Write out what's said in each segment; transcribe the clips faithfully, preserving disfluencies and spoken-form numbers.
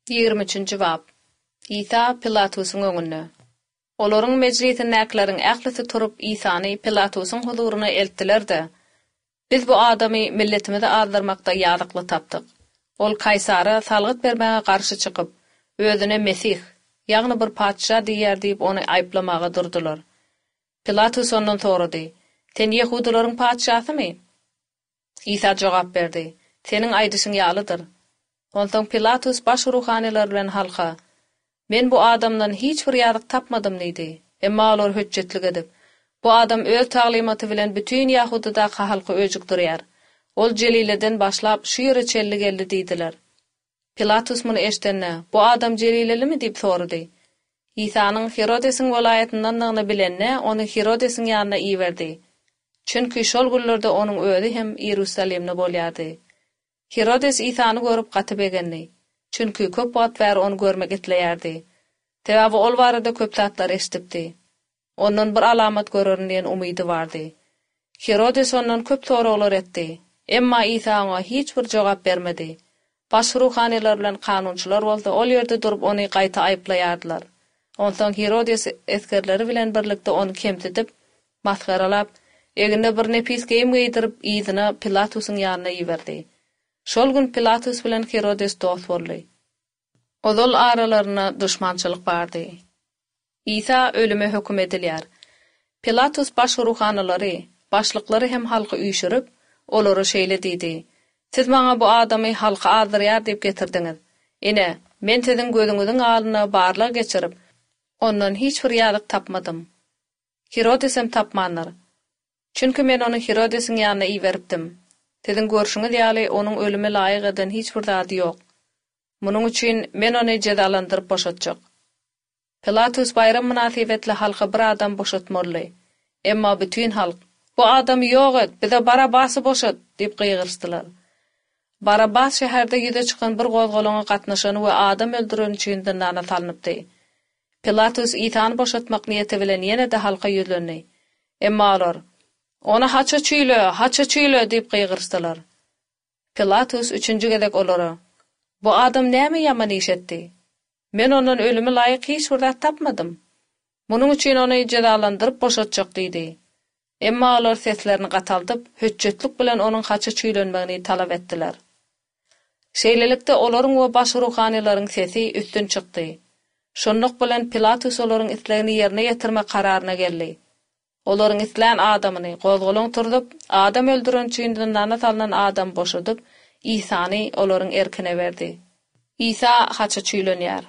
yigirminçinji bab. İsa Pilatusyň öňünde. Olaryň mejlisindäkilerin ählisi turup İsany Pilatusyň huzuruna eltdiler-de. Biz bu adamy milletimize azdyrmakda ýazykly tapdyk. Ol Kaysara salgyt bermäge garşy çykyp, özüne Mesih, ýagny bir padşa diýer diýip ony aýplamaga durdular. Pilatus ondan sorady: "Sen Ýehudularyň padşasymy?" İsa jogap berdi: "Seniň aýdyşyň ýalydyr." Ondan Pilatus baş ruhanylar bilen halka: "Men bu adamdan hiç bir ýazyk tapmadym" diýdi. Emma olar höjjetlik edip: "Bu adam öz taglimaty bilen bütün Ýahudyda halky öjükdirýär. Ol Jelileden başlap şu ýere çelli geldi" diýdiler. Pilatus muny eşdenne: "Bu adam Jelilelimi?" diýip sorady. İsanyň Herodesiň welaýatyndan bilenne ony Herodesiň ýanyna iýerdi. Çünki şol günlerde onuň özi hem Ýerusalemde bolýardy. Herodes İsany görüp gatyp egendi. Çünki köp wagt bäri onu görmek etleýärdi. Täze ol barada köp zatlar eşdipdi. Ondan bir alamat görürün diýen umydy bardy. Herodes ondan köp soralar etdi. Emma İsa oňa hiç bir jogap bermedi. Baş ruhanylar bilen kanunçylar bolsa ol ýerde durup ony gaýta aýplaýardylar. Ondan Herodes eskerleri bilen birlikde onu kemtedip, masgaralap, eginde bir nepis geyim giydirip ýzyna Pilatusyň ýanyna ýiberdi. Şol gün Pilatus bilen Herodes dost boldy. Ozal aralaryna düşmançylyk bardy. İsa ölüme höküm edilýär. Pilatus baş ruhanylary, başlyklary hem halky üýşürip, olary şeýle diýdi: "Siz maňa bu adamy halka azdyrýar diýip getirdiňiz. Ine, men siziň gözüňiziň aldyna barlyk geçirip, ondan hiç bir ýazyk tapmadym. Herodesem tapmanlar. Çünki men onu Herodesiň ýanyna iýeripdim. Siziň görüşiňiz ýaly onuň ölüme laýyk eden hiç bir zady ýok. Munuň üçin men ony jedalandyryp boşatjak." Pilatus bayram münasibetli halka bir adam boşatmaly. Emma bütün halk: "Bu adam ýok et, bize Barabasy boşat" diýip gıýgyrstylar. Barabas şäherde ýüze çykan bir gozgalaňa gatnaşany we adam öldüren üçin zindana salnypdy. Pilatus İsany boşatmak niýeti bilen ýene-de halka ýüzlendi. Emma olar: "Ona haça çüýle, haça çüýle" diýip gıýgyrstylar. Pilatus üçünji gezek olara: "Bu adam näme ýaman iş etdi? Men ondan ölüme laýyk hiç bir zat tapmadym. Munuň üçin ony jedalandyryp boşatjak" diýdi. Emma olar seslerini gataldyp, höjjetlik bilen onuň haça çüýlenmegini talap etdiler. Şeýlelikde olaryň we baş ruhanylaryň sesi üstün çykdy. Şonluk bilen Pilatus olaryň islegini ýerine ýetirmek kararyna geldi. Olaryň isleýän adamyny gozgalaň turdup, adam öldüren üçin zindana salynan adam boşadyp, İsany olaryň erkine berdi. İsa haça çüýlenýär.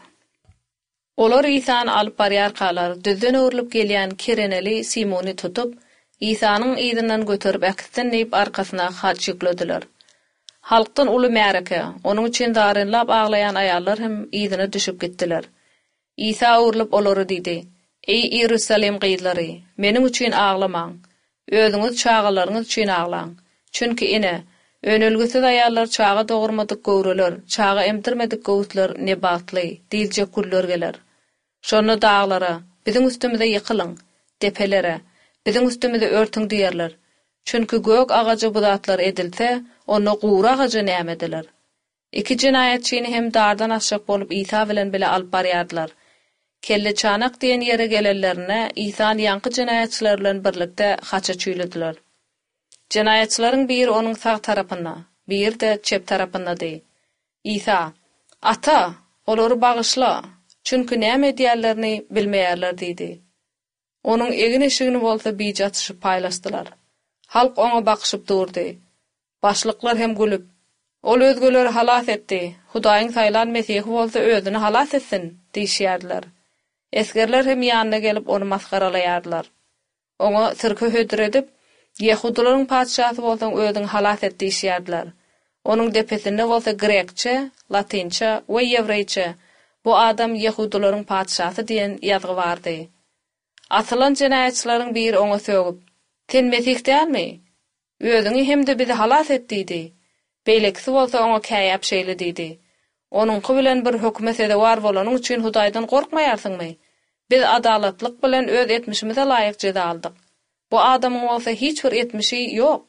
Olar İsany alyp barýarkalar düzden öwrülip gelýän Kireneli Simony tutup, İsanyň ýzynyň göterip äkisten diýip arkasyna haç ýüklediler. Halkdan uly märeke, onuň üçin darynlap aglaýan aýallar hem ýzyna düşüp gitdiler. İsa öwrülip olary diýdi: "Ey Ýerusalem gyzlary, meniň üçin aglamaň. Özüňiz çağalaryňyz üçin aglaň. Çünki ine önelgisiz aýallar çağa dogurmadyk gowreler, çağa emdirmedik gowutlar ne batly, diýilje kullar geler. Şonu dağlara, biziň üstümize ýykylyň, depelere, biziň üstümize örtüň diýerler. Çünki gök agajy budatlar edilse, onu gowra agajy nämediler." Iki jinayetçini hem dardan aşak bolup İsa bilen bile alyp barýardylar. Kelle çanak diýen ýere gelenlerine İsa'nın yankı jinayetçiler bilen birlikde haça çüýlediler. Jinayetçilerin biri onuň sağ tarapynda, biri de çep tarapynda. İsa: "Ata, olary bagyşla, çünki näme diýerlerini bilmeýärler" diýdi. Onuň egin eşigini bolsa biýje atşyp paýlaşdylar. Halk oňa bakyşyp durdy. Başlyklar hem gülüp: "Ol özgeleri halas etdi. Hudaýyň saýlan Mesih bolsa özüni halas etsin" diýişýärdiler. Eskerler hem ýanyna gelip onu masgaralaýardylar. Oňa sirke hödredip, "Ýehudularyň padşasy bolsaň özüň halas et" diýişýärdiler. Onuň depesinde bolsa grekçe, latinçe we ýewreýçe "Bu adam Ýehudularyň padşasy" diýen ýazgy bardy. Asylan jinayetçilerin biri oňa sögüp: "Sen Mesih dälmi? Özüňi hemde bizi halas et" diýdi. Beýlekisi bolsa oňa käýäp şeýle diýdi: "Onuňky bilen bir höküme sedewar bolanyň üçin Hudaýdan gorkmaýarsyňmy? Biz adalatlyk bilen öz etmişimize laýyk jeda aldyk. Bu adamyň bolsa hiç bir etmişi ýok."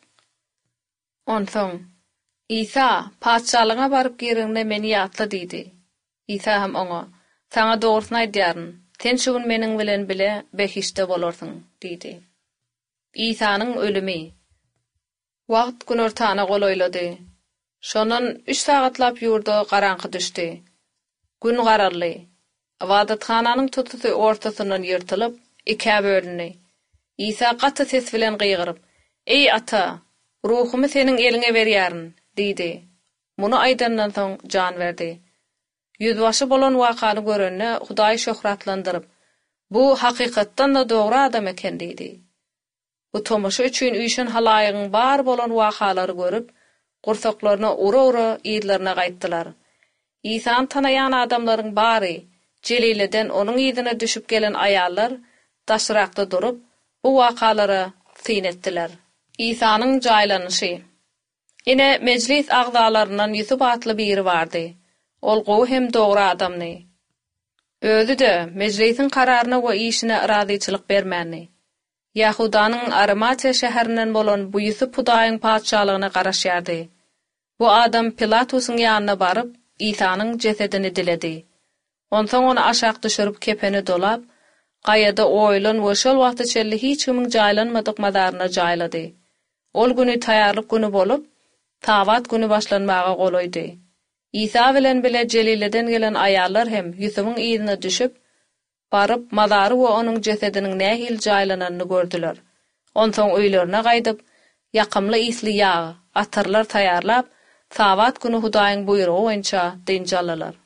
Onsoň İsa padşalygyna baryp girende meni ýatla diýdi. İsa hem oňa: "Saňa dogrusyny aýdýaryn, sen şugun meniň bilen bile behişde bolarsyň" diýdi. İsa'nyň ölümi. Wagt gün ortana golaýlady. Şondan üç sagatlap ýurda garaňky düşdi. Gün gararly. Ibadathananyň tutusy ortasyndan ýyrtylyp, iki bölündi. İsa gaty ses bilen gıygyryp: "Ey ata, ruhumy seniň eliňe berýäryn" diýdi. Muny aýdandan soň jan berdi. Ýüzbaşy bolan wakany görende Hudaý şöhratlandyryp, "Bu hakykatdan da dogry adam eken" diýdi. Bu tomaşa üçin üýşen halaýygyň bar bolan wakalary görüp, gursaklaryna ura-ura ýerlerine gaýtdylar. İsa'ny tanaýan adamlaryň bary, Jelileden onuň ýerine düşüp gelen aýallar daşrakda durup, bu wakalara synetdiler. İsa'nyň jaýlanyşy. Ine mejlis agdalaryndan ýüzü batly biri bardy. Ol gowy hem dogry adamny. Özü de mejlisin kararyna we işine razyçylyk bermäni. Yahudanyň Aramatiya şäherinden bolan bu Ýusuf Hudaýyň padşalygyna garaşýardy. Bu adam Pilatusyň ýanyna baryp, İsa'nyň jesedini diledi. Onsoň onu aşağı düşürüp kepeni dolap, gaýada oýlan we şol wagtda çelli hiç kimiň jaýlanmadyk mazaryna jaýlady. Ol güni taýýarlyk güni bolup, Tabat güni başlanmaga golaýdy. İsa bilen bile Jelileden gelen aýallar hem Ýusufyň ýerine düşüp, baryp mazary we onuň jesediniň nähil jaýlananyny gördüler. Onsoň öýlerine gaýdyp, ýakymly isli ýagy, atarlar taýýarlap, Tabat güni Hudaýyň buýrugy boýunça dinjalalar.